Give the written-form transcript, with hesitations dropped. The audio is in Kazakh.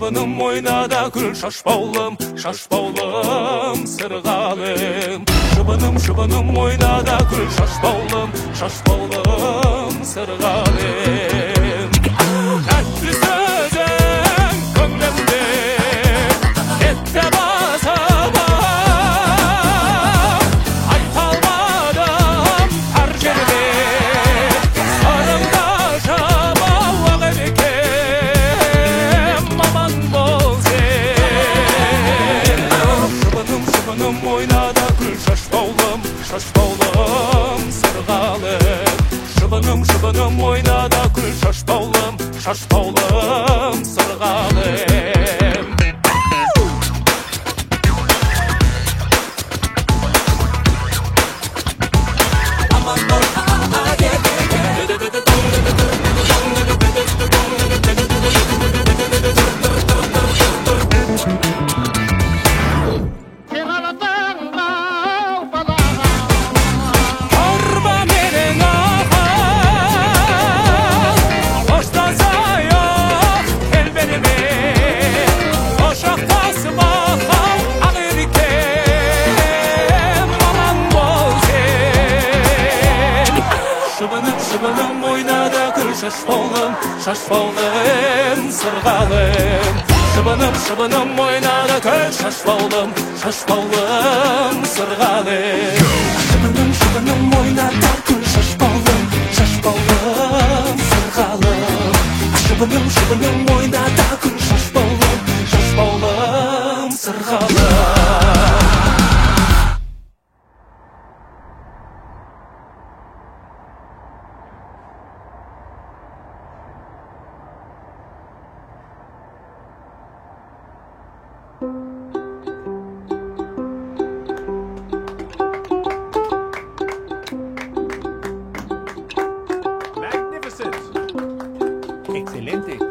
шыбыным ойнада гүл шашпаулым, шашпаулым сырғалым. Шыбыным ойнада гүл шашпаулым, шашпаулым сырғалым. Тәтті сөзің көңлімде кетті басамам, айта алмадым әр жерде сырымда жамау ақ еркем, аман бол сен. Шыбыным ойнада гүл шашпаулым, шашпаулым сырғалым. Шыбыным ойнада гүл шашпаулым, шашпаулым сырғалым. Аман бол Шыбыным ойнада гүл шашпаулым, шашпаулым сырғалым. Шыбыным ойнада гүл шашпаулым, шашпаулым сырғалым. Шыбыным ойнада гүл шашпаулым, шашпаулым сырғалым. Шыбыным ойнада гүл шашпаулым, шашпаулым сырғалым. Magnificent. Excelente.